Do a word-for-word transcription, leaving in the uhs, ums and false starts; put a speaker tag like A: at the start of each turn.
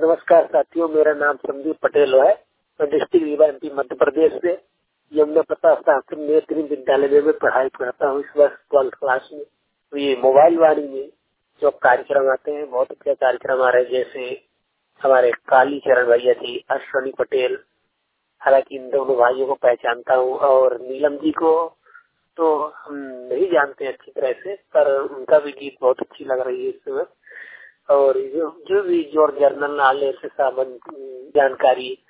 A: नमस्कार साथियों, मेरा नाम संदीप पटेल है। मैं डिस्ट्रिक्ट रीवा एमपी मध्य प्रदेश से यमुना प्रसाद शास्त्री नेत्री विद्यालय में पढ़ाई करता हूँ। इस वर्ष ट्वेल्थ क्लास में। तो ये मोबाइल वाणी में जो कार्यक्रम आते हैं, बहुत अच्छे कार्यक्रम आ रहे हैं। जैसे हमारे काली चरण भैया जी, अश्वनी पटेल, हालांकि इन दोनों भाइयों को पहचानता हूँ, और नीलम जी को तो हम नहीं जानते अच्छी तरह से, पर उनका भी गीत बहुत अच्छी लग रही है इस समय। और जो जो भी जो जर्नल नॉलेज से संबंधित जानकारी